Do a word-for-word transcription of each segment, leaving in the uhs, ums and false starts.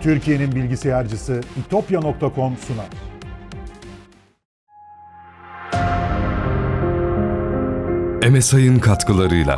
Türkiye'nin bilgisayarcısı itopya nokta com sunar. M S I'ın katkılarıyla.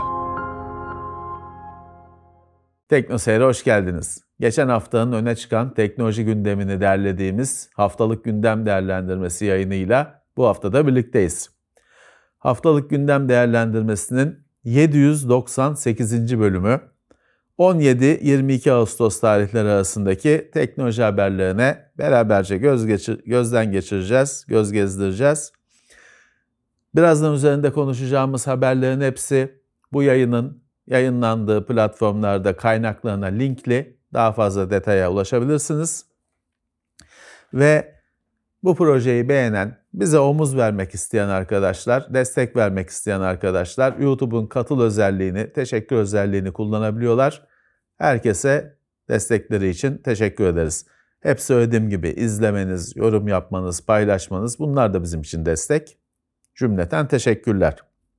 Teknoseyir'e hoş geldiniz. Geçen haftanın öne çıkan teknoloji gündemini derlediğimiz Haftalık Gündem Değerlendirmesi yayınıyla bu hafta da birlikteyiz. Haftalık Gündem Değerlendirmesi'nin yedi yüz doksan sekizinci bölümü on yedi yirmi iki Ağustos tarihleri arasındaki teknoloji haberlerine beraberce göz geçir, gözden geçireceğiz, göz gezdireceğiz. Birazdan üzerinde konuşacağımız haberlerin hepsi bu yayının yayınlandığı platformlarda kaynaklarına linkli, daha fazla detaya ulaşabilirsiniz. Ve bu projeyi beğenen, bize omuz vermek isteyen arkadaşlar, destek vermek isteyen arkadaşlar YouTube'un katıl özelliğini, teşekkür özelliğini kullanabiliyorlar. Herkese destekleri için teşekkür ederiz. Hep söylediğim gibi izlemeniz, yorum yapmanız, paylaşmanız bunlar da bizim için destek. Cümleten teşekkürler.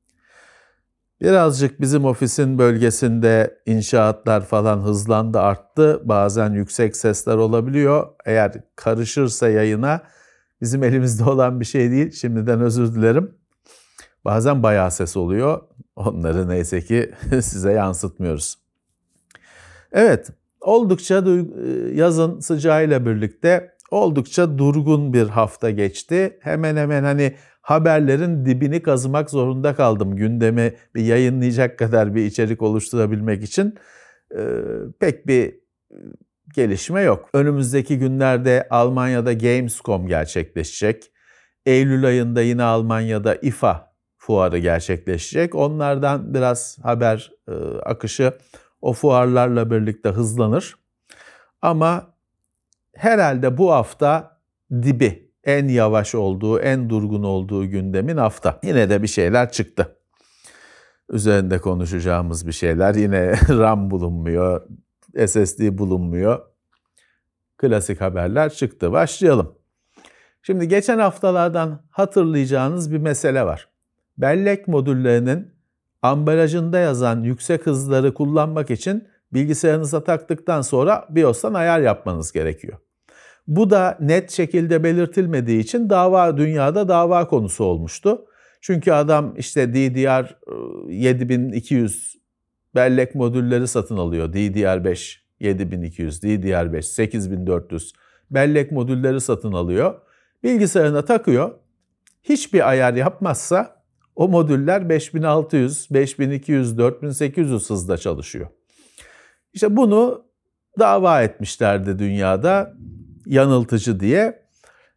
Birazcık bizim ofisin bölgesinde inşaatlar falan hızlandı, arttı. Bazen yüksek sesler olabiliyor. Eğer karışırsa yayına bizim elimizde olan bir şey değil. Şimdiden özür dilerim. Bazen bayağı ses oluyor. Onları neyse ki size yansıtmıyoruz. Evet, oldukça yazın sıcağıyla birlikte oldukça durgun bir hafta geçti. Hemen hemen hani haberlerin dibini kazımak zorunda kaldım. Gündemi bir yayınlayacak kadar bir içerik oluşturabilmek için ee, pek bir gelişme yok. Önümüzdeki günlerde Almanya'da Gamescom gerçekleşecek. Eylül ayında yine Almanya'da I F A fuarı gerçekleşecek. Onlardan biraz haber e, akışı o fuarlarla birlikte hızlanır. Ama herhalde bu hafta dibi, en yavaş olduğu, en durgun olduğu gündemin hafta. Yine de bir şeyler çıktı. Üzerinde konuşacağımız bir şeyler. Yine RAM bulunmuyor, S S D bulunmuyor. Klasik haberler çıktı. Başlayalım. Şimdi geçen haftalardan hatırlayacağınız bir mesele var. Bellek modüllerinin ambalajında yazan yüksek hızları kullanmak için bilgisayarınıza taktıktan sonra BIOS'tan ayar yapmanız gerekiyor. Bu da net şekilde belirtilmediği için dava dünyada dava konusu olmuştu. Çünkü adam işte D D R yedi bin iki yüz bellek modülleri satın alıyor. D D R beş yedi bin iki yüz, D D R beş sekiz bin dört yüz bellek modülleri satın alıyor. Bilgisayarına takıyor. Hiçbir ayar yapmazsa o modüller beş bin altı yüz, beş bin iki yüz, dört bin sekiz yüz hızda çalışıyor. İşte bunu dava etmişlerdi dünyada, yanıltıcı diye.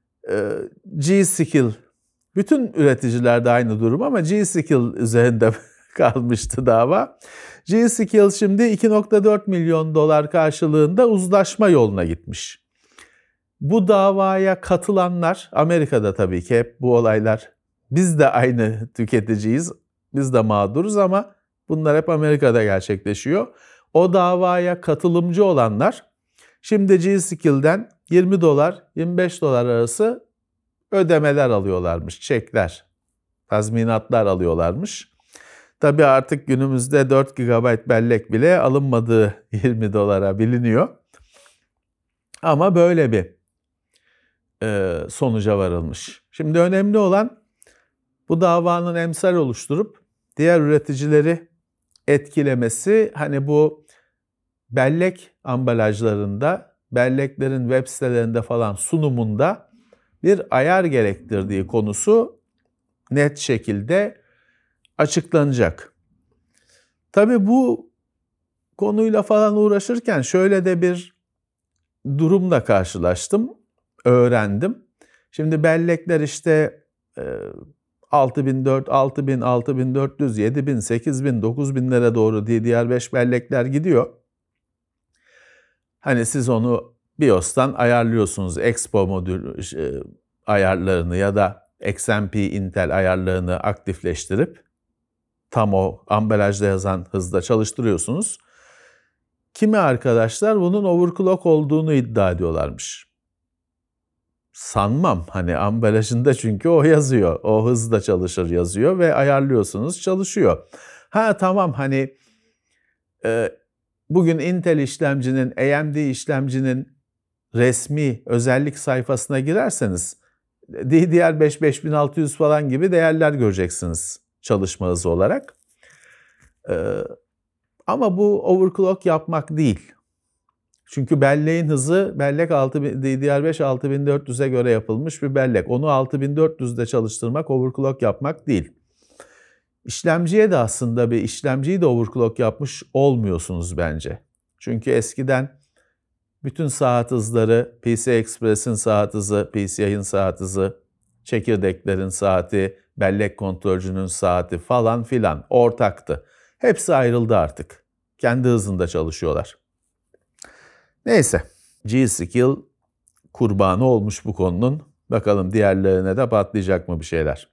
G-Skill, bütün üreticilerde aynı durum ama G-Skill üzerinde kalmıştı dava. G-Skill şimdi iki nokta dört milyon dolar karşılığında uzlaşma yoluna gitmiş. Bu davaya katılanlar, Amerika'da tabii ki hep bu olaylar, biz de aynı tüketiciyiz, biz de mağduruz ama bunlar hep Amerika'da gerçekleşiyor. O davaya katılımcı olanlar şimdi G-Skill'den yirmi dolar, yirmi beş dolar arası ödemeler alıyorlarmış, çekler, tazminatlar alıyorlarmış. Tabii artık günümüzde dört gigabayt bellek bile alınmadığı yirmi dolara biliniyor. Ama böyle bir e, sonuca varılmış. Şimdi önemli olan bu davanın emsal oluşturup diğer üreticileri etkilemesi. Hani bu bellek ambalajlarında, belleklerin web sitelerinde falan sunumunda bir ayar gerektirdiği konusu net şekilde açıklanacak. Tabii bu konuyla falan uğraşırken şöyle de bir durumla karşılaştım, öğrendim. Şimdi bellekler işte altı bin dört yüz, altı bin, altı bin dört yüz, yedi bin, sekiz bin, dokuz binlere doğru D D R beş bellekler gidiyor. Hani siz onu BIOS'tan ayarlıyorsunuz, Expo modül ayarlarını ya da X M P Intel ayarlarını aktifleştirip tam o ambalajda yazan hızda çalıştırıyorsunuz. Kimi arkadaşlar bunun overclock olduğunu iddia ediyorlarmış. Sanmam, hani ambalajında çünkü o yazıyor, o hızda çalışır yazıyor ve ayarlıyorsunuz, çalışıyor. Ha tamam, hani e, bugün Intel işlemcinin, A M D işlemcinin resmi özellik sayfasına girerseniz D D R beş beş bin altı yüz falan gibi değerler göreceksiniz çalışma hızı olarak. Ee, ama bu overclock yapmak değil. Çünkü belleğin hızı bellek D D R beş altı bin dört yüze göre yapılmış bir bellek. Onu altı bin dört yüzde çalıştırmak overclock yapmak değil. İşlemciye de aslında bir işlemciyi de overclock yapmış olmuyorsunuz bence. Çünkü eskiden bütün saat hızları, P C I Express'in saat hızı, P C I'nin saat hızı, çekirdeklerin saati, bellek kontrolcünün saati falan filan ortaktı. Hepsi ayrıldı artık. Kendi hızında çalışıyorlar. Neyse, G-Skill kurbanı olmuş bu konunun. Bakalım diğerlerine de patlayacak mı bir şeyler.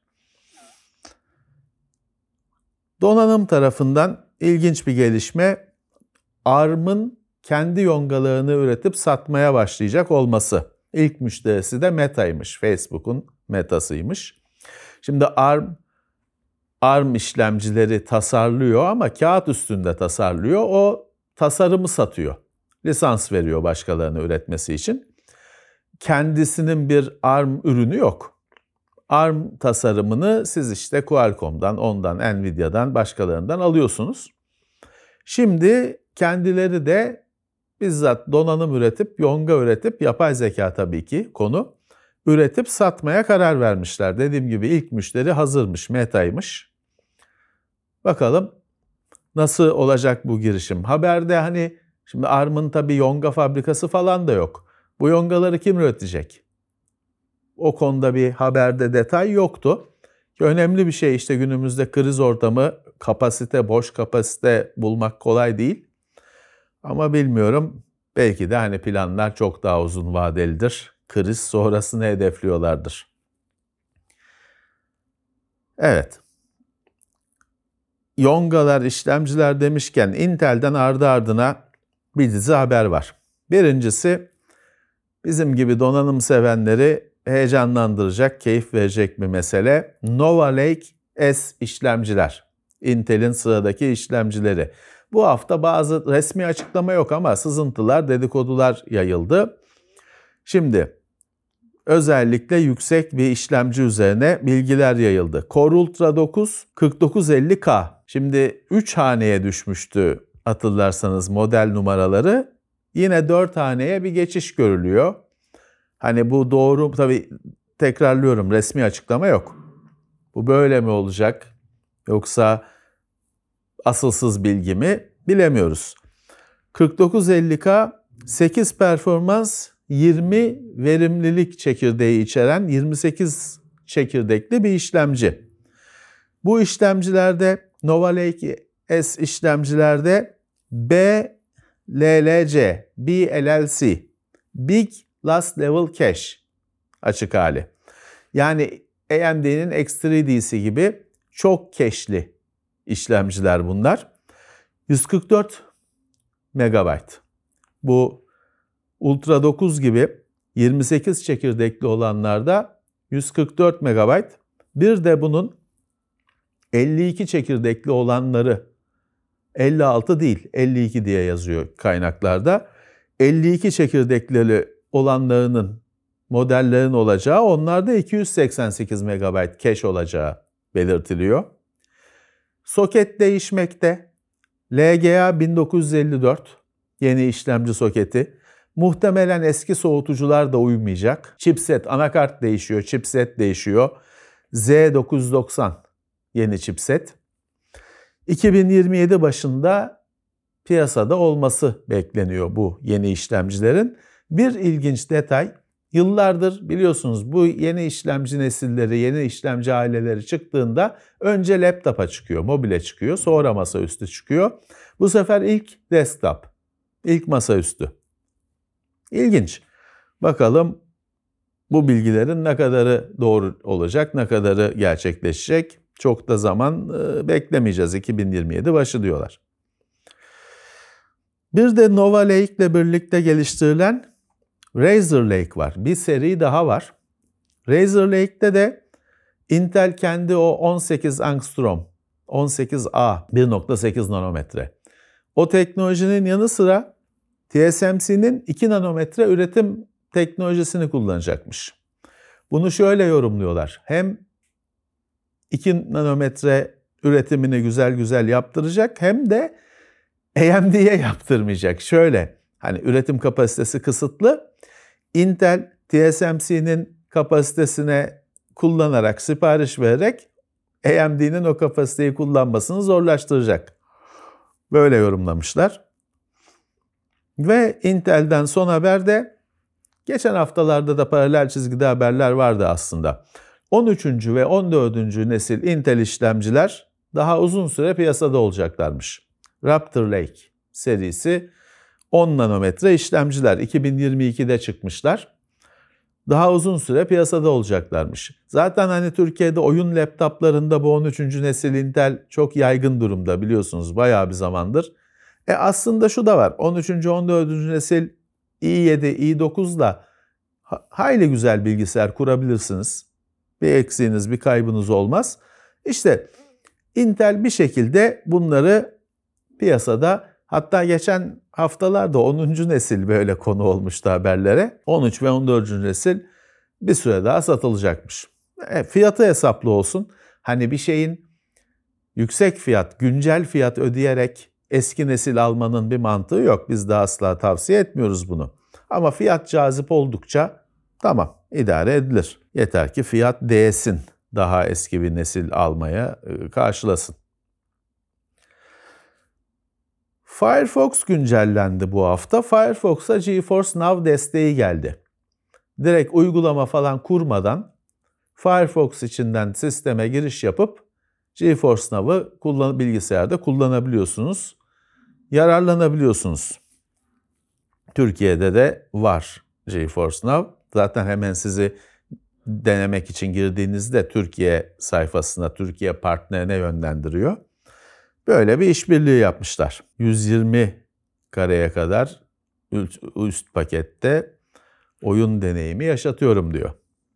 Donanım tarafından ilginç bir gelişme, A R M'ın kendi yongalarını üretip satmaya başlayacak olması. İlk müşterisi de Meta'ymış, Facebook'un Meta'sıymış. Şimdi A R M, A R M işlemcileri tasarlıyor ama kağıt üstünde tasarlıyor. O tasarımı satıyor. Lisans veriyor başkalarına üretmesi için. Kendisinin bir A R M ürünü yok. A R M tasarımını siz işte Qualcomm'dan, ondan, Nvidia'dan, başkalarından alıyorsunuz. Şimdi kendileri de bizzat donanım üretip, yonga üretip, yapay zeka tabii ki konu, üretip satmaya karar vermişler. Dediğim gibi ilk müşteri hazırmış, Meta'ymış. Bakalım nasıl olacak bu girişim. Haberde hani şimdi A R M'ın tabii yonga fabrikası falan da yok. Bu yongaları kim üretecek? O konuda bir haberde detay yoktu. Önemli bir şey işte günümüzde kriz ortamı, kapasite, boş kapasite bulmak kolay değil. Ama bilmiyorum, belki de hani planlar çok daha uzun vadelidir. Kriz sonrasını hedefliyorlardır. Evet. Yongalar, işlemciler demişken Intel'den ardı ardına bir dizi haber var. Birincisi bizim gibi donanım sevenleri heyecanlandıracak, keyif verecek bir mesele. Nova Lake S işlemciler. Intel'in sıradaki işlemcileri. Bu hafta bazı resmi açıklama yok ama sızıntılar, dedikodular yayıldı. Şimdi özellikle yüksek bir işlemci üzerine bilgiler yayıldı. Core Ultra dokuz kırk dokuz elli K. Şimdi üç haneye düşmüştü hatırlarsanız model numaraları. Yine dört haneye bir geçiş görülüyor. Hani bu doğru, tabii tekrarlıyorum, resmi açıklama yok. Bu böyle mi olacak yoksa asılsız bilgi mi bilemiyoruz. kırk dokuz elli K sekiz performans yirmi verimlilik çekirdeği içeren yirmi sekiz çekirdekli bir işlemci. Bu işlemcilerde Nova Lake S işlemcilerde B L L C, B L L C, Big Last Level Cache açık hali. Yani A M D'nin X üç D'si gibi çok cache'li işlemciler bunlar. yüz kırk dört megabayt. Bu Ultra dokuz gibi yirmi sekiz çekirdekli olanlarda yüz kırk dört megabayt. Bir de bunun elli iki çekirdekli olanları, elli altı değil elli iki diye yazıyor kaynaklarda. elli iki çekirdekli olanlarının modellerin olacağı, onlarda iki yüz seksen sekiz megabayt cache olacağı belirtiliyor. Soket değişmekte. L G A bin dokuz yüz elli dört yeni işlemci soketi. Muhtemelen eski soğutucular da uymayacak. Chipset, anakart değişiyor, chipset değişiyor. Z dokuz yüz doksan yeni chipset. iki bin yirmi yedi başında piyasada olması bekleniyor bu yeni işlemcilerin. Bir ilginç detay, yıllardır biliyorsunuz bu yeni işlemci nesilleri, yeni işlemci aileleri çıktığında önce laptopa çıkıyor, mobile çıkıyor, sonra masaüstü çıkıyor. Bu sefer ilk desktop, ilk masaüstü. İlginç. Bakalım bu bilgilerin ne kadarı doğru olacak, ne kadarı gerçekleşecek. Çok da zaman beklemeyeceğiz. iki bin yirmi yedi başı diyorlar. Bir de Nova Lake ile birlikte geliştirilen Razor Lake var. Bir seri daha var. Razor Lake'te de Intel kendi o on sekiz angstrom, on sekiz A bir nokta sekiz nanometre. O teknolojinin yanı sıra T S M C'nin iki nanometre üretim teknolojisini kullanacakmış. Bunu şöyle yorumluyorlar. Hem iki nanometre üretimini güzel güzel yaptıracak hem de A M D'ye yaptırmayacak. Şöyle, hani üretim kapasitesi kısıtlı. Intel T S M C'nin kapasitesine kullanarak, sipariş vererek A M D'nin o kapasiteyi kullanmasını zorlaştıracak. Böyle yorumlamışlar. Ve Intel'den son haber de geçen haftalarda da paralel çizgide haberler vardı aslında. on üçüncü ve on dördüncü nesil Intel işlemciler daha uzun süre piyasada olacaklarmış. Raptor Lake serisi on nanometre işlemciler iki bin yirmi ikide çıkmışlar. Daha uzun süre piyasada olacaklarmış. Zaten hani Türkiye'de oyun laptoplarında bu on üçüncü nesil Intel çok yaygın durumda biliyorsunuz bayağı bir zamandır. E aslında şu da var. on üçüncü on dördüncü nesil i yedi, i dokuzla hayli güzel bilgisayar kurabilirsiniz. Bir eksiğiniz, bir kaybınız olmaz. İşte Intel bir şekilde bunları piyasada, hatta geçen haftalarda onuncu nesil böyle konu olmuştu haberlere. on üç ve on dördüncü nesil bir süre daha satılacakmış. E, fiyatı hesaplı olsun. Hani bir şeyin yüksek fiyat, güncel fiyat ödeyerek eski nesil almanın bir mantığı yok. Biz de asla tavsiye etmiyoruz bunu. Ama fiyat cazip oldukça tamam, idare edilir. Yeter ki fiyat değsin, daha eski bir nesil almaya karşılasın. Firefox güncellendi bu hafta. Firefox'a GeForce Now desteği geldi. Direkt uygulama falan kurmadan Firefox içinden sisteme giriş yapıp GeForce Now'ı kullan- bilgisayarda kullanabiliyorsunuz. Yararlanabiliyorsunuz. Türkiye'de de var GeForce Now. Zaten hemen sizi denemek için girdiğinizde Türkiye sayfasına, Türkiye partnerine yönlendiriyor. Böyle bir işbirliği yapmışlar. yüz yirmi kareye kadar üst pakette oyun deneyimi yaşatıyorum diyor.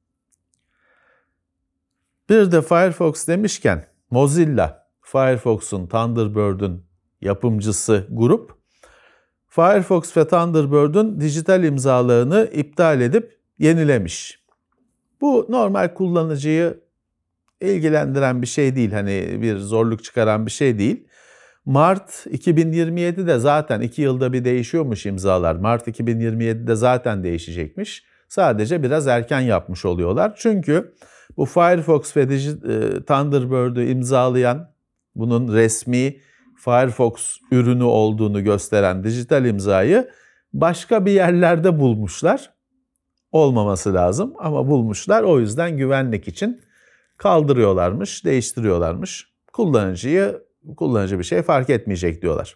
Bir de Firefox demişken Mozilla, Firefox'un, Thunderbird'ün yapımcısı grup, Firefox ve Thunderbird'ün dijital imzalarını iptal edip yenilemiş. Bu normal kullanıcıyı ilgilendiren bir şey değil, hani bir zorluk çıkaran bir şey değil. Mart iki bin yirmi yedide zaten iki yılda bir değişiyormuş imzalar. Mart iki bin yirmi yedide zaten değişecekmiş. Sadece biraz erken yapmış oluyorlar. Çünkü bu Firefox ve Thunderbird'ü imzalayan, bunun resmi Firefox ürünü olduğunu gösteren dijital imzayı başka bir yerlerde bulmuşlar. Olmaması lazım ama bulmuşlar. O yüzden güvenlik için kaldırıyorlarmış, değiştiriyorlarmış. Kullanıcıyı, kullanıcı bir şey fark etmeyecek diyorlar.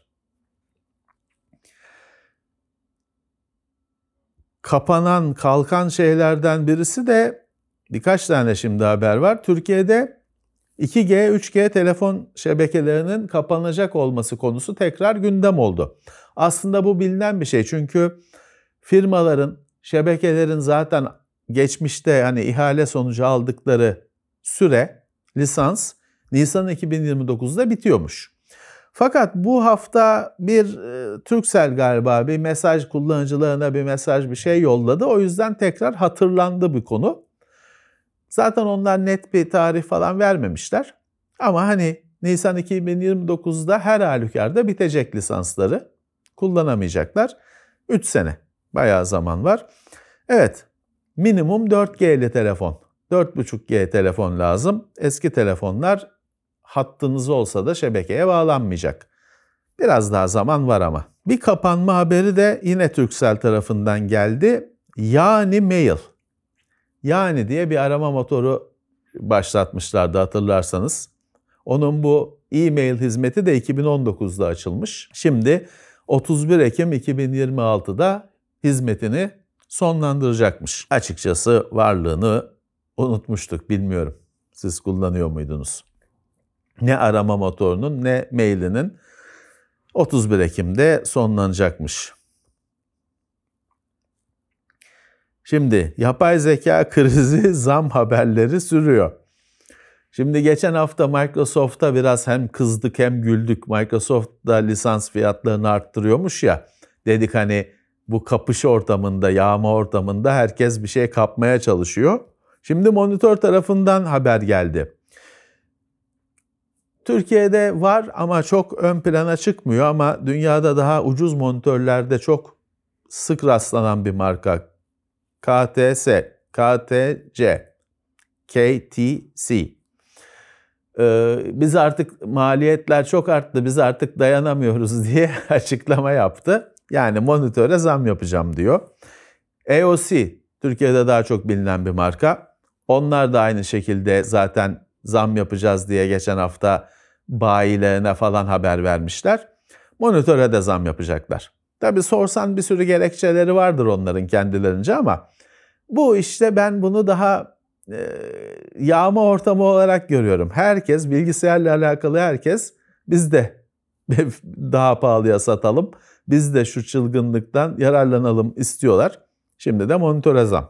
Kapanan, kalkan şeylerden birisi de birkaç tane şimdi haber var. Türkiye'de iki G, üç G telefon şebekelerinin kapanacak olması konusu tekrar gündem oldu. Aslında bu bilinen bir şey çünkü firmaların, şebekelerin zaten geçmişte hani ihale sonucu aldıkları süre, lisans Nisan iki bin yirmi dokuzda bitiyormuş. Fakat bu hafta bir e, Turkcell galiba bir mesaj, kullanıcılarına bir mesaj, bir şey yolladı. O yüzden tekrar hatırlandı bu konu. Zaten onlar net bir tarih falan vermemişler. Ama hani Nisan iki bin yirmi dokuzda her halükarda bitecek lisansları. Kullanamayacaklar. üç sene. Bayağı zaman var. Evet, minimum dört G'li telefon. dört buçuk G telefon lazım. Eski telefonlar hattınız olsa da şebekeye bağlanmayacak. Biraz daha zaman var ama. Bir kapanma haberi de yine Turkcell tarafından geldi. Yani Mail. Yani diye bir arama motoru başlatmışlardı hatırlarsanız. Onun bu e-mail hizmeti de iki bin on dokuzda açılmış. Şimdi otuz bir Ekim iki bin yirmi altıda hizmetini sonlandıracakmış. Açıkçası varlığını unutmuştuk, bilmiyorum. Siz kullanıyor muydunuz? Ne arama motorunun ne mailinin otuz bir Ekim'de sonlanacakmış. Şimdi yapay zeka krizi, zam haberleri sürüyor. Şimdi geçen hafta Microsoft'a biraz hem kızdık hem güldük. Microsoft da lisans fiyatlarını arttırıyormuş ya. Dedik hani bu kapış ortamında, yağma ortamında herkes bir şey kapmaya çalışıyor. Şimdi monitör tarafından haber geldi. Türkiye'de var ama çok ön plana çıkmıyor ama dünyada daha ucuz monitörlerde çok sık rastlanan bir marka. K T S, K T C, K T C. Ee, biz artık maliyetler çok arttı, biz artık dayanamıyoruz diye açıklama yaptı. Yani monitöre zam yapacağım diyor. E O C, Türkiye'de daha çok bilinen bir marka. Onlar da aynı şekilde zaten zam yapacağız diye geçen hafta bayilerine falan haber vermişler. Monitöre de zam yapacaklar. Tabii sorsan bir sürü gerekçeleri vardır onların kendilerince ama bu işte ben bunu daha e, yağma ortamı olarak görüyorum. Herkes, bilgisayarla alakalı herkes biz de daha pahalıya satalım, biz de şu çılgınlıktan yararlanalım istiyorlar. Şimdi de monitöre zam.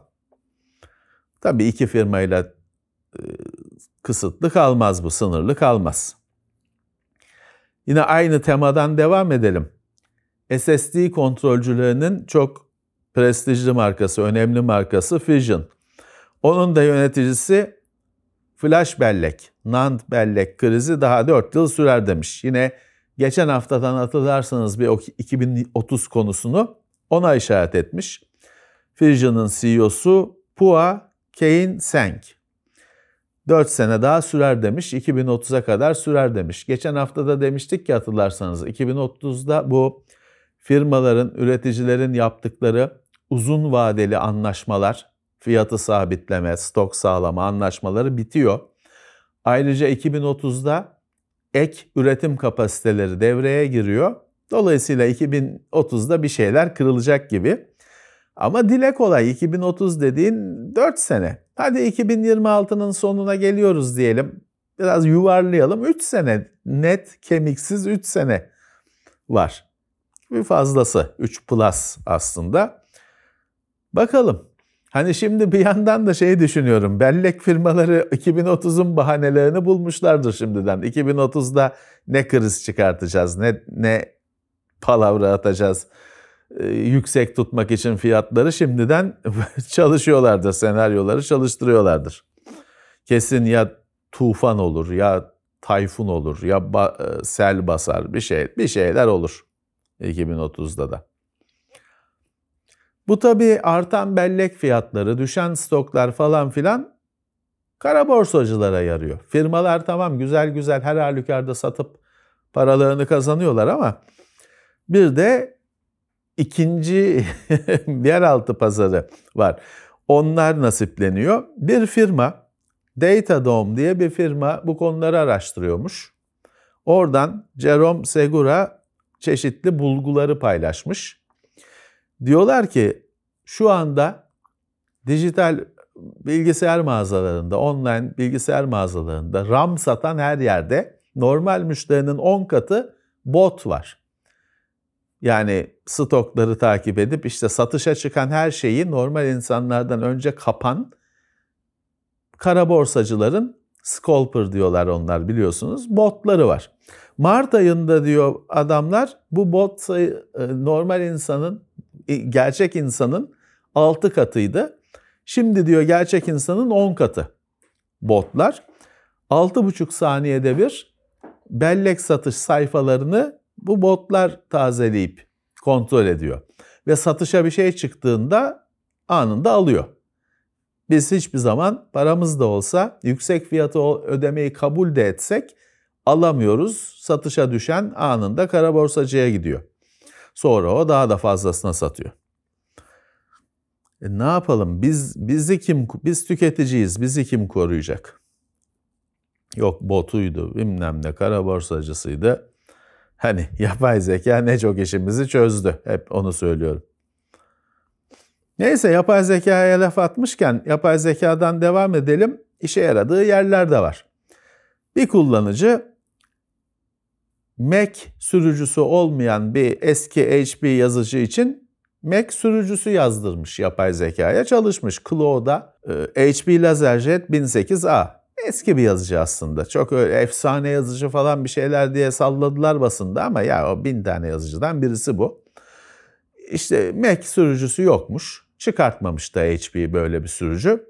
Tabii iki firmayla e, kısıtlı kalmaz bu, sınırlı kalmaz. Yine aynı temadan devam edelim. S S D kontrolcülerinin çok prestijli markası, önemli markası Fusion. Onun da yöneticisi flash bellek, NAND bellek krizi daha dört yıl sürer demiş. Yine geçen haftadan hatırlarsanız bir iki bin otuz konusunu ona işaret etmiş. Fusion'ın C E O'su Pua Kein-Seng. dört sene daha sürer demiş, iki bin otuza kadar sürer demiş. Geçen hafta da demiştik ki hatırlarsanız iki bin otuzda bu firmaların, üreticilerin yaptıkları uzun vadeli anlaşmalar, fiyatı sabitleme, stok sağlama anlaşmaları bitiyor. Ayrıca iki bin otuzda ek üretim kapasiteleri devreye giriyor. Dolayısıyla iki bin otuzda bir şeyler kırılacak gibi. Ama dile kolay, iki bin otuz dediğin dört sene. Hadi iki bin yirmi altının sonuna geliyoruz diyelim. Biraz yuvarlayalım. üç sene, net kemiksiz üç sene var. Bir fazlası, üç plus aslında. Bakalım. Hani şimdi bir yandan da şey düşünüyorum. Bellek firmaları iki bin otuzun bahanelerini bulmuşlardır şimdiden. iki bin otuzda ne kriz çıkartacağız, ne ne palavra atacağız. Ee, yüksek tutmak için fiyatları şimdiden çalışıyorlardır, senaryoları çalıştırıyorlardır. Kesin ya tufan olur, ya tayfun olur, ya ba- sel basar, bir şey, bir şeyler olur iki bin otuzda da. Bu tabii artan bellek fiyatları, düşen stoklar falan filan kara borsacılara yarıyor. Firmalar tamam güzel güzel her halükarda satıp paralarını kazanıyorlar ama bir de ikinci yeraltı pazarı var. Onlar nasipleniyor. Bir firma, Datadome diye bir firma bu konuları araştırıyormuş. Oradan Jerome Segura çeşitli bulguları paylaşmış. Diyorlar ki şu anda dijital bilgisayar mağazalarında, online bilgisayar mağazalarında RAM satan her yerde normal müşterinin on katı bot var. Yani stokları takip edip işte satışa çıkan her şeyi normal insanlardan önce kapan kara borsacıların, scalper diyorlar onlar biliyorsunuz, botları var. Mart ayında diyor adamlar bu bot sayı normal insanın, gerçek insanın altı katıydı. Şimdi diyor gerçek insanın on katı botlar. altı buçuk saniyede bir bellek satış sayfalarını bu botlar tazeleyip kontrol ediyor. Ve satışa bir şey çıktığında anında alıyor. Biz hiçbir zaman paramız da olsa yüksek fiyatı ödemeyi kabul de etsek alamıyoruz. Satışa düşen anında kara borsacıya gidiyor. Sonra o daha da fazlasına satıyor. E ne yapalım? Biz bizi kim biz tüketiciyiz. Bizi kim koruyacak? Yok botuydu, bilmem ne kara borsacısıydı. Hani yapay zeka ne çok işimizi çözdü. Hep onu söylüyorum. Neyse yapay zekaya laf atmışken yapay zekadan devam edelim. İşe yaradığı yerler de var. Bir kullanıcı Mac sürücüsü olmayan bir eski H P yazıcı için Mac sürücüsü yazdırmış yapay zekaya, çalışmış. Claude'a H P LaserJet bin sekiz A. Eski bir yazıcı aslında. Çok öyle efsane yazıcı falan bir şeyler diye salladılar basında ama ya o bin tane yazıcıdan birisi bu. işte Mac sürücüsü yokmuş. Çıkartmamış da H P böyle bir sürücü.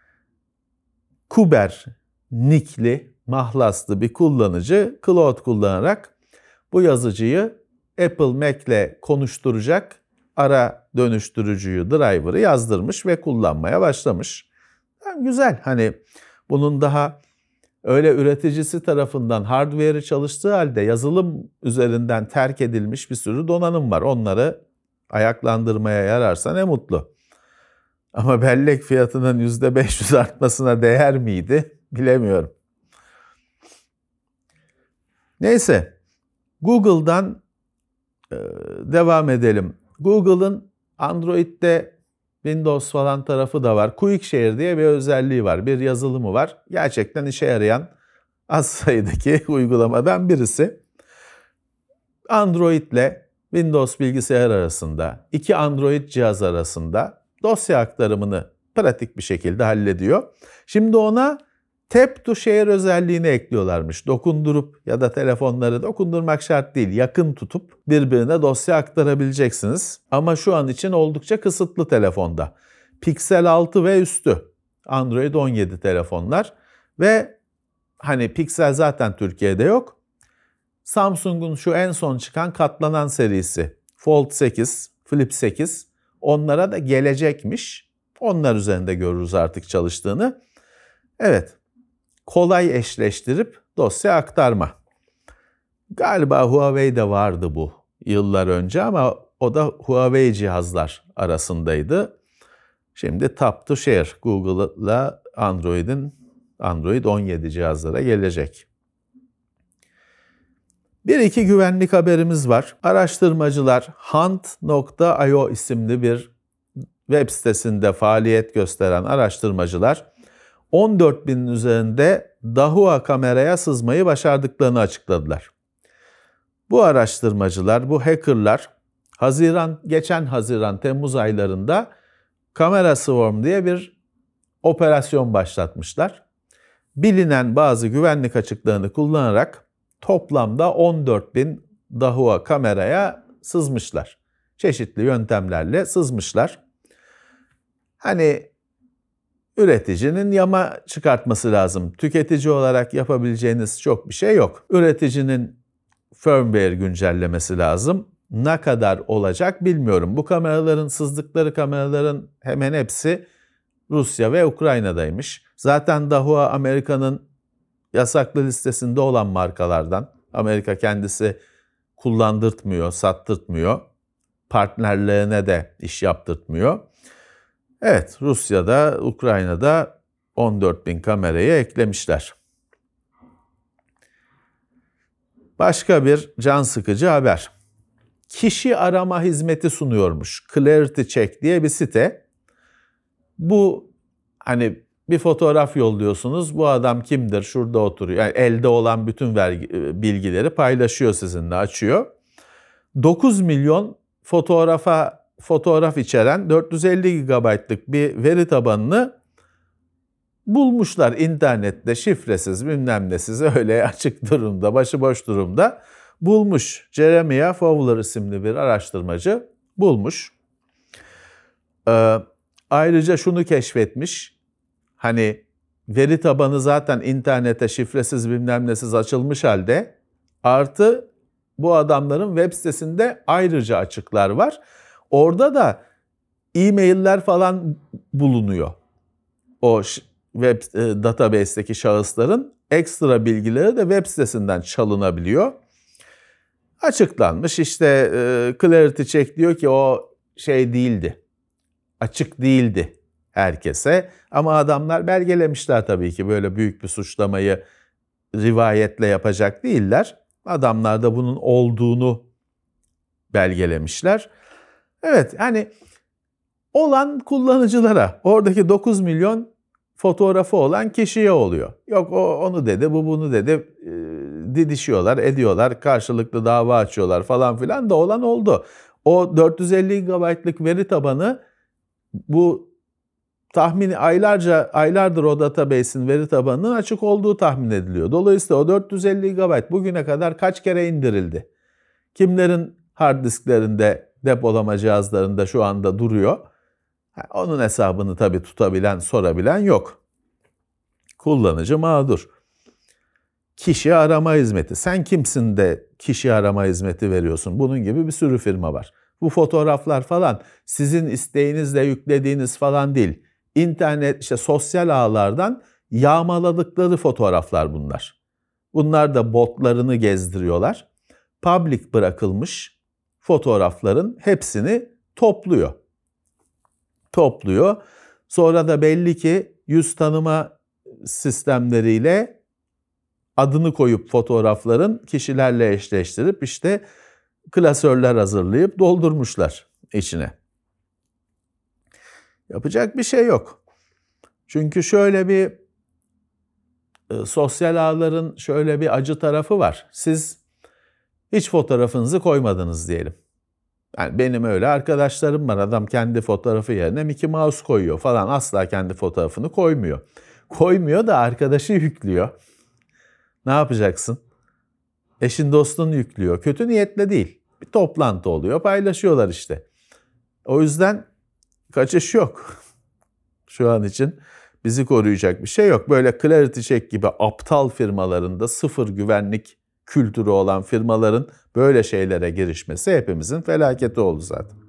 Kuber nickli, mahlaslı bir kullanıcı Claude kullanarak bu yazıcıyı Apple Mac'le konuşturacak ara dönüştürücüyü, driver'ı yazdırmış ve kullanmaya başlamış. Yani güzel, hani bunun daha öyle üreticisi tarafından hardware'ı çalıştığı halde yazılım üzerinden terk edilmiş bir sürü donanım var. Onları ayaklandırmaya yararsa ne mutlu. Ama bellek fiyatının yüzde beş yüz artmasına değer miydi bilemiyorum. Neyse, Google'dan e, devam edelim. Google'ın Android'de Windows falan tarafı da var. Quickshare diye bir özelliği var, bir yazılımı var. Gerçekten işe yarayan az sayıdaki uygulamadan birisi. Android ile Windows bilgisayar arasında, iki Android cihaz arasında dosya aktarımını pratik bir şekilde hallediyor. Şimdi ona Tap to Share özelliğini ekliyorlarmış. Dokundurup ya da telefonları dokundurmak şart değil, yakın tutup birbirine dosya aktarabileceksiniz. Ama şu an için oldukça kısıtlı telefonda. Pixel altı ve üstü Android on yedi telefonlar ve hani Pixel zaten Türkiye'de yok. Samsung'un şu en son çıkan katlanan serisi Fold sekiz, Flip sekiz onlara da gelecekmiş. Onlar üzerinde görürüz artık çalıştığını. Evet, kolay eşleştirip dosya aktarma. Galiba Huawei'de vardı bu yıllar önce ama o da Huawei cihazlar arasındaydı. Şimdi Tap to Share Google'la Android'in Android on yedi cihazlara gelecek. Bir iki güvenlik haberimiz var. Araştırmacılar hunt nokta io isimli bir web sitesinde faaliyet gösteren araştırmacılar on dört binin üzerinde Dahua kameraya sızmayı başardıklarını açıkladılar. Bu araştırmacılar, bu hackerlar Haziran, geçen Haziran Temmuz aylarında Camera Swarm diye bir operasyon başlatmışlar. Bilinen bazı güvenlik açıklarını kullanarak toplamda on dört bin Dahua kameraya sızmışlar. Çeşitli yöntemlerle sızmışlar. Hani üreticinin yama çıkartması lazım. Tüketici olarak yapabileceğiniz çok bir şey yok. Üreticinin firmware güncellemesi lazım. Ne kadar olacak bilmiyorum. Bu kameraların, sızdıkları kameraların hemen hepsi Rusya ve Ukrayna'daymış. Zaten Dahua Amerika'nın yasaklı listesinde olan markalardan. Amerika kendisi kullandırtmıyor, sattırtmıyor. Partnerlerine de iş yaptırtmıyor. Evet, Rusya'da, Ukrayna'da on dört bin kamerayı eklemişler. Başka bir can sıkıcı haber. Kişi arama hizmeti sunuyormuş. Clarity Check diye bir site. Bu hani bir fotoğraf yolluyorsunuz. Bu adam kimdir? Şurada oturuyor. Yani elde olan bütün vergi, bilgileri paylaşıyor sizinle, açıyor. dokuz milyon fotoğrafa fotoğraf içeren dört yüz elli gigabaytlık bir veri tabanını bulmuşlar internette, şifresiz bilmem nesiz, öyle açık durumda, başıboş durumda bulmuş. Jeremiah Fowler isimli bir araştırmacı bulmuş. Ee, ayrıca şunu keşfetmiş. Hani veri tabanı zaten internete şifresiz bilmem nesiz açılmış halde, artı bu adamların web sitesinde ayrıca açıklar var. Orada da e-mailler falan bulunuyor. O web database'teki şahısların ekstra bilgileri de web sitesinden çalınabiliyor. Açıklanmış işte, Clarity Check diyor ki o şey değildi. Açık değildi herkese. Ama adamlar belgelemişler tabii ki, böyle büyük bir suçlamayı rivayetle yapacak değiller. Adamlar da bunun olduğunu belgelemişler. Evet, hani olan kullanıcılara, oradaki dokuz milyon fotoğrafı olan kişiye oluyor. Yok o onu dedi, bu bunu dedi, e, didişiyorlar, ediyorlar, karşılıklı dava açıyorlar falan filan da olan oldu. O dört yüz elli gigabaytlık veri tabanı, bu tahmini aylarca, aylardır o database'in veri tabanının açık olduğu tahmin ediliyor. Dolayısıyla o dört yüz elli gigabayt bugüne kadar kaç kere indirildi? Kimlerin hard disklerinde depolama cihazlarında şu anda duruyor. Onun hesabını tabii tutabilen, sorabilen yok. Kullanıcı mağdur. Kişi arama hizmeti. Sen kimsin de kişi arama hizmeti veriyorsun? Bunun gibi bir sürü firma var. Bu fotoğraflar falan sizin isteğinizle yüklediğiniz falan değil. İnternet, işte sosyal ağlardan yağmaladıkları fotoğraflar bunlar. Bunlar da botlarını gezdiriyorlar. Public bırakılmış fotoğrafların hepsini topluyor. Topluyor. Sonra da belli ki yüz tanıma sistemleriyle adını koyup fotoğrafların kişilerle eşleştirip işte klasörler hazırlayıp doldurmuşlar içine. Yapacak bir şey yok. Çünkü şöyle bir e, sosyal ağların şöyle bir acı tarafı var. Siz hiç fotoğrafınızı koymadınız diyelim. Yani benim öyle arkadaşlarım var. Adam kendi fotoğrafı yerine Mickey Mouse koyuyor falan. Asla kendi fotoğrafını koymuyor. Koymuyor da arkadaşı yüklüyor. Ne yapacaksın? Eşin dostun yüklüyor. Kötü niyetle değil. Bir toplantı oluyor, paylaşıyorlar işte. O yüzden kaçış yok. Şu an için bizi koruyacak bir şey yok. Böyle Clarity Check gibi aptal firmalarında sıfır güvenlik kültürü olan firmaların böyle şeylere girişmesi hepimizin felaketi oldu zaten.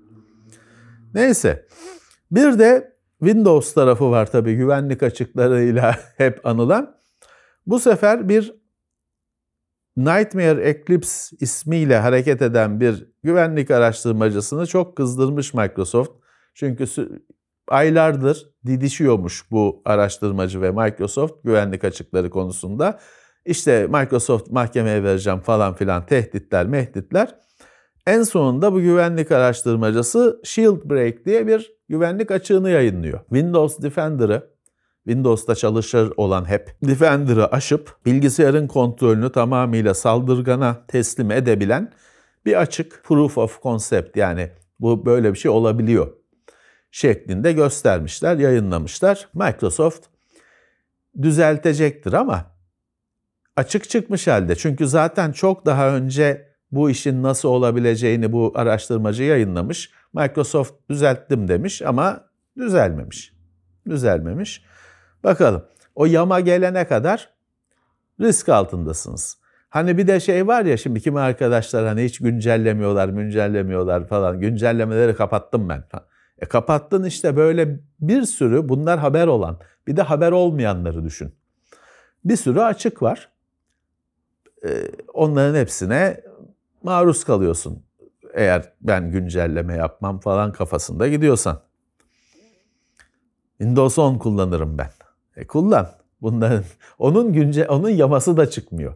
Neyse. Bir de Windows tarafı var tabii, güvenlik açıklarıyla hep anılan. Bu sefer bir Nightmare Eclipse ismiyle hareket eden bir güvenlik araştırmacısını çok kızdırmış Microsoft. Çünkü aylardır didişiyormuş bu araştırmacı ve Microsoft güvenlik açıkları konusunda. İşte Microsoft mahkemeye vereceğim falan filan tehditler, mehditler. En sonunda bu güvenlik araştırmacısı Shield Break diye bir güvenlik açığını yayınlıyor. Windows Defender'ı, Windows'ta çalışır olan hep Defender'ı aşıp bilgisayarın kontrolünü tamamıyla saldırgana teslim edebilen bir açık, proof of concept, yani bu böyle bir şey olabiliyor şeklinde göstermişler, yayınlamışlar. Microsoft düzeltecektir ama açık çıkmış halde. Çünkü zaten çok daha önce bu işin nasıl olabileceğini bu araştırmacı yayınlamış. Microsoft düzelttim demiş ama düzelmemiş. Düzelmemiş. Bakalım, o yama gelene kadar risk altındasınız. Hani bir de şey var ya, şimdi kimi arkadaşlar hani hiç güncellemiyorlar, güncellemiyorlar falan. Güncellemeleri kapattım ben. E kapattın işte, böyle bir sürü, bunlar haber olan, bir de haber olmayanları düşün. Bir sürü açık var. E, onların hepsine maruz kalıyorsun. Eğer ben güncelleme yapmam falan kafasında gidiyorsan. Windows on kullanırım ben. E kullan. Bunların, onun günce, onun yaması da çıkmıyor.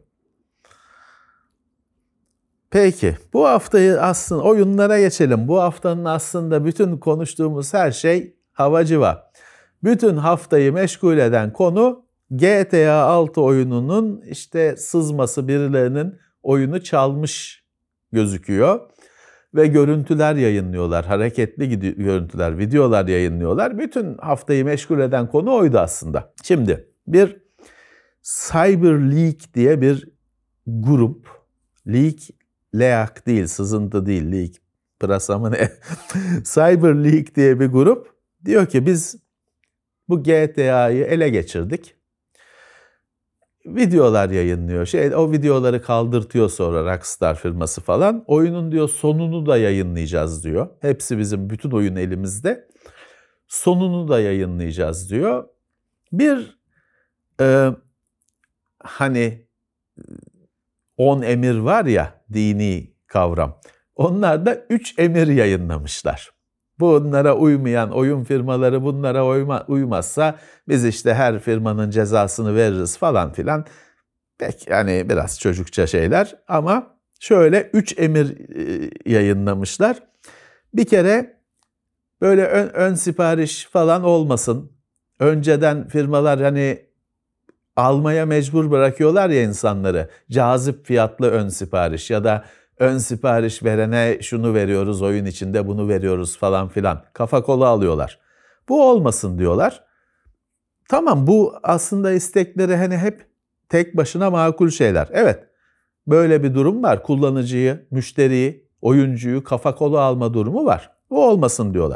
Peki, bu haftayı aslında oyunlara geçelim. Bu haftanın aslında bütün konuştuğumuz her şey havacıva. Bütün haftayı meşgul eden konu G T A altı oyununun işte sızması, birilerinin oyunu çalmış gözüküyor. Ve görüntüler yayınlıyorlar, hareketli görüntüler, videolar yayınlıyorlar. Bütün haftayı meşgul eden konu oydu aslında. Şimdi bir Cyber Leak diye bir grup, Leak, Leak değil, sızıntı değil, Leak, pırasa mı ne? Cyber Leak diye bir grup diyor ki biz bu G T A'yı ele geçirdik. Videolar yayınlıyor. Şey, o videoları kaldırtıyor sonra Rockstar firması falan. Oyunun diyor sonunu da yayınlayacağız diyor. Hepsi bizim, bütün oyun elimizde. Sonunu da yayınlayacağız diyor. Bir e, hani on emir var ya, dini kavram. Onlar da üç emir yayınlamışlar. Bunlara uymayan oyun firmaları bunlara uyma, uymazsa biz işte her firmanın cezasını veririz falan filan. Pek yani biraz çocukça şeyler ama şöyle üç emir yayınlamışlar. Bir kere böyle ön, ön sipariş falan olmasın. Önceden firmalar hani almaya mecbur bırakıyorlar ya insanları. Cazip fiyatlı ön sipariş ya da ön sipariş verene şunu veriyoruz, oyun içinde bunu veriyoruz falan filan. Kafa kola alıyorlar. Bu olmasın diyorlar. Tamam, bu aslında istekleri hani hep tek başına makul şeyler. Evet, böyle bir durum var. Kullanıcıyı, müşteriyi, oyuncuyu kafa kola alma durumu var. Bu olmasın diyorlar.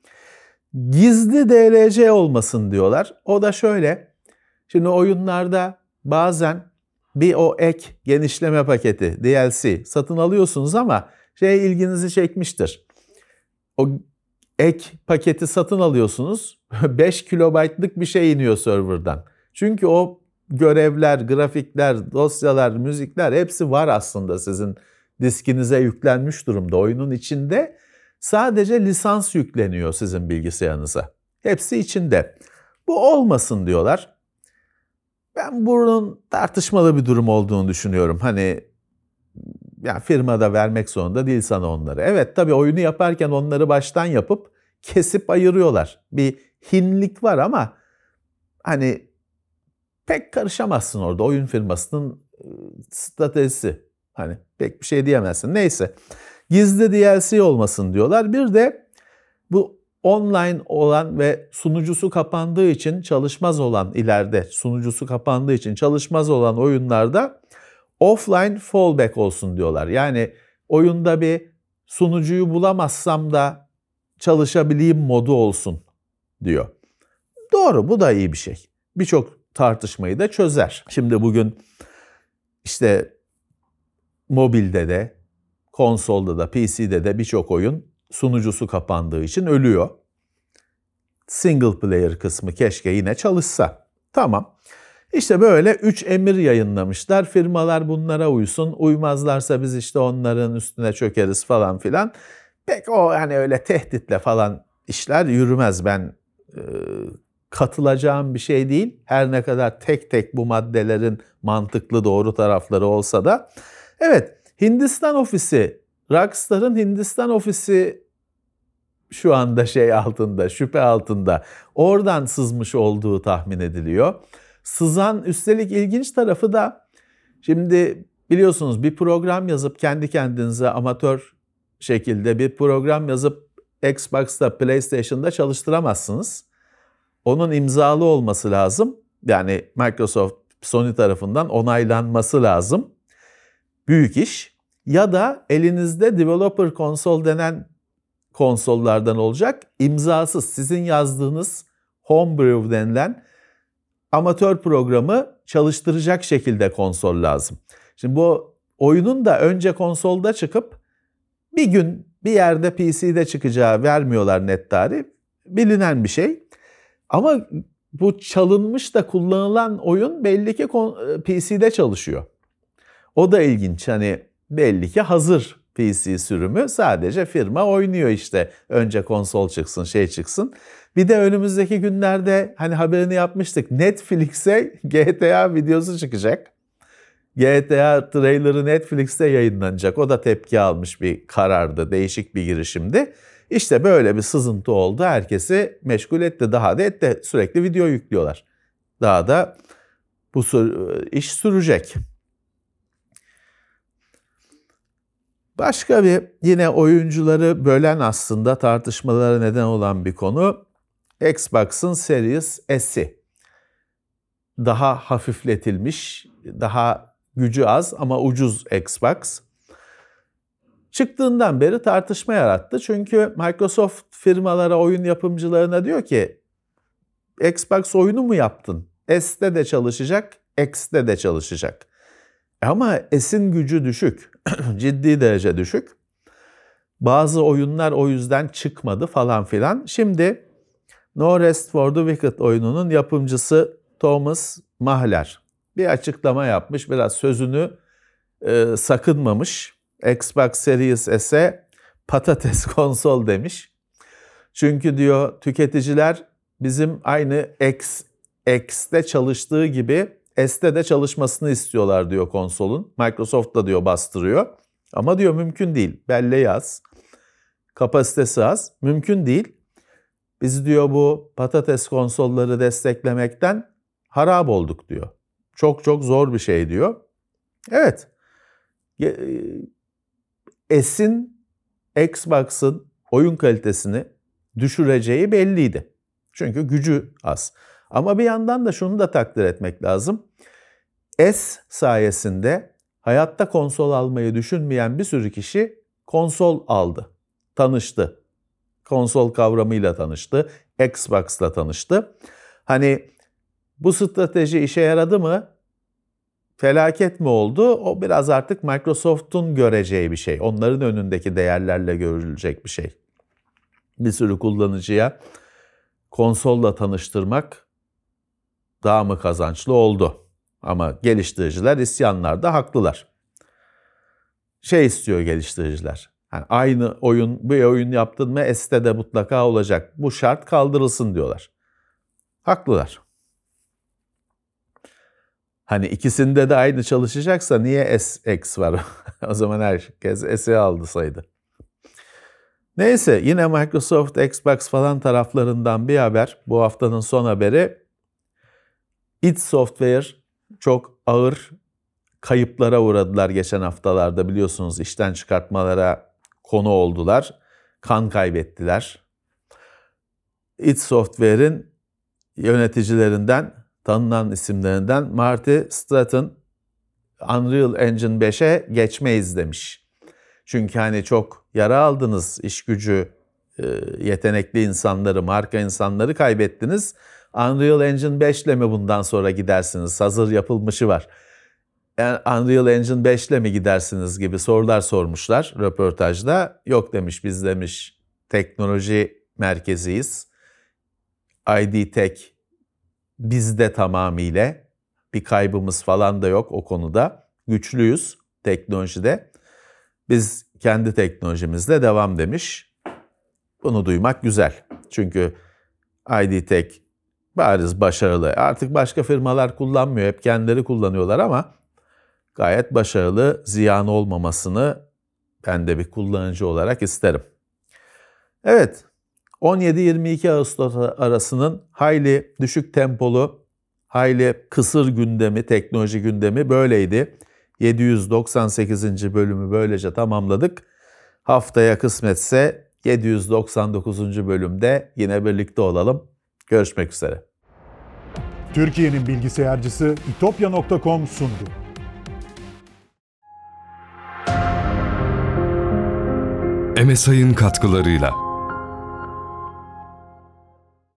Gizli D L C olmasın diyorlar. O da şöyle. Şimdi oyunlarda bazen bir o ek genişleme paketi D L C satın alıyorsunuz ama şey ilginizi çekmiştir. O ek paketi satın alıyorsunuz. beş kilobaytlık bir şey iniyor serverdan. Çünkü o görevler, grafikler, dosyalar, müzikler hepsi var aslında sizin diskinize yüklenmiş durumda. Oyunun içinde sadece lisans yükleniyor sizin bilgisayarınıza. Hepsi içinde. Bu olmasın diyorlar. Ben bunun tartışmalı bir durum olduğunu düşünüyorum. Hani yani firmada vermek zorunda değil sana onları. Evet tabii oyunu yaparken onları baştan yapıp kesip ayırıyorlar. Bir hinlik var ama hani pek karışamazsın orada. Oyun firmasının stratejisi. Hani pek bir şey diyemezsin. Neyse. Gizli D L C olmasın diyorlar. Bir de bu online olan ve sunucusu kapandığı için çalışmaz olan ileride sunucusu kapandığı için çalışmaz olan oyunlarda offline fallback olsun diyorlar. Yani oyunda bir sunucuyu bulamazsam da çalışabileyim modu olsun diyor. Doğru, bu da iyi bir şey. Birçok tartışmayı da çözer. Şimdi bugün işte mobilde de, konsolda da, P C'de de birçok oyun sunucusu kapandığı için ölüyor. Single player kısmı keşke yine çalışsa. Tamam. İşte böyle üç emir yayınlamışlar. Firmalar bunlara uysun. Uymazlarsa biz işte onların üstüne çökeriz falan filan. Pek o hani öyle tehditle falan işler yürümez. Ben e, katılacağım bir şey değil. Her ne kadar tek tek bu maddelerin mantıklı doğru tarafları olsa da. Evet, Hindistan ofisi, Rockstar'ın Hindistan ofisi şu anda şey altında, şüphe altında. Oradan sızmış olduğu tahmin ediliyor. Sızan, üstelik ilginç tarafı da şimdi biliyorsunuz bir program yazıp kendi kendinize amatör şekilde bir program yazıp Xbox'ta, PlayStation'da çalıştıramazsınız. Onun imzalı olması lazım. Yani Microsoft, Sony tarafından onaylanması lazım. Büyük iş. Ya da elinizde developer console denen konsollardan olacak. İmzasız sizin yazdığınız homebrew denilen amatör programı çalıştıracak şekilde konsol lazım. Şimdi bu oyunun da önce konsolda çıkıp bir gün bir yerde P C'de çıkacağı vermiyorlar net tarih. Bilinen bir şey. Ama bu çalınmış da kullanılan oyun belli ki P C'de çalışıyor. O da ilginç. Hani belli ki hazır P C sürümü, sadece firma oynuyor işte. Önce konsol çıksın, şey çıksın. Bir de önümüzdeki günlerde hani haberini yapmıştık. Netflix'e G T A videosu çıkacak. G T A trailer'ı Netflix'te yayınlanacak. O da tepki almış bir karardı. Değişik bir girişimdi. İşte böyle bir sızıntı oldu. Herkesi meşgul etti. Daha da etti. Sürekli video yüklüyorlar. Daha da bu iş sürecek. Başka bir yine oyuncuları bölen aslında tartışmalara neden olan bir konu Xbox'ın Series S'i. Daha hafifletilmiş, daha gücü az ama ucuz Xbox. Çıktığından beri tartışma yarattı. Çünkü Microsoft firmalara, oyun yapımcılarına diyor ki Xbox oyunu mu yaptın? S'te de çalışacak, X'te de çalışacak. Ama S'in gücü düşük. Ciddi derece düşük. Bazı oyunlar o yüzden çıkmadı falan filan. Şimdi No Rest for the Wicked oyununun yapımcısı Thomas Mahler bir açıklama yapmış. Biraz sözünü e, sakınmamış. Xbox Series S'e patates konsol demiş. Çünkü diyor tüketiciler bizim aynı X, X'te çalıştığı gibi S'te de çalışmasını istiyorlar diyor konsolun. Microsoft da diyor bastırıyor. Ama diyor mümkün değil. Belleği az. Kapasitesi az. Mümkün değil. Biz diyor bu patates konsolları desteklemekten harap olduk diyor. Çok çok zor bir şey diyor. Evet. S'in Xbox'ın oyun kalitesini düşüreceği belliydi. Çünkü gücü az. Ama bir yandan da şunu da takdir etmek lazım. S sayesinde hayatta konsol almayı düşünmeyen bir sürü kişi konsol aldı, tanıştı. Konsol kavramıyla tanıştı, Xbox'la tanıştı. Hani bu strateji işe yaradı mı? Felaket mi oldu? O biraz artık Microsoft'un göreceği bir şey. Onların önündeki değerlerle görülecek bir şey. Bir sürü kullanıcıya konsolla tanıştırmak daha mı kazançlı oldu? Ama geliştiriciler isyanlarda haklılar. Şey istiyor geliştiriciler. Yani aynı oyun, bir oyun yaptın mı S'te de mutlaka olacak. Bu şart kaldırılsın diyorlar. Haklılar. Hani ikisinde de aynı çalışacaksa niye S X var? O zaman herkes S'i aldı saydı. Neyse yine Microsoft, Xbox falan taraflarından bir haber. Bu haftanın son haberi. id Software çok ağır kayıplara uğradılar geçen haftalarda, biliyorsunuz işten çıkartmalara konu oldular. Kan kaybettiler. id Software'in yöneticilerinden, tanınan isimlerinden Marty Stratton Unreal Engine beşe geçmeyiz demiş. Çünkü hani çok yara aldınız, iş gücü, yetenekli insanları, marka insanları kaybettiniz. Unreal Engine beş ile mi bundan sonra gidersiniz? Hazır yapılmışı var. Yani Unreal Engine beş ile mi gidersiniz gibi sorular sormuşlar röportajda. Yok demiş, biz demiş teknoloji merkeziyiz. I D Tech bizde tamamıyla, bir kaybımız falan da yok o konuda. Güçlüyüz teknolojide. Biz kendi teknolojimizle devam demiş. Bunu duymak güzel. Çünkü I D Tech bariz başarılı. Artık başka firmalar kullanmıyor. Hep kendileri kullanıyorlar ama gayet başarılı, ziyan olmamasını ben de bir kullanıcı olarak isterim. Evet, on yedi yirmi iki Ağustos arasının hayli düşük tempolu, hayli kısır gündemi, teknoloji gündemi böyleydi. yedi yüz doksan sekizinci bölümü böylece tamamladık. Haftaya kısmetse yedi yüz doksan dokuzuncu bölümde yine birlikte olalım. Görüşmek üzere. Türkiye'nin bilgisayarcısı itopya nokta com sundu. M S I'ın katkılarıyla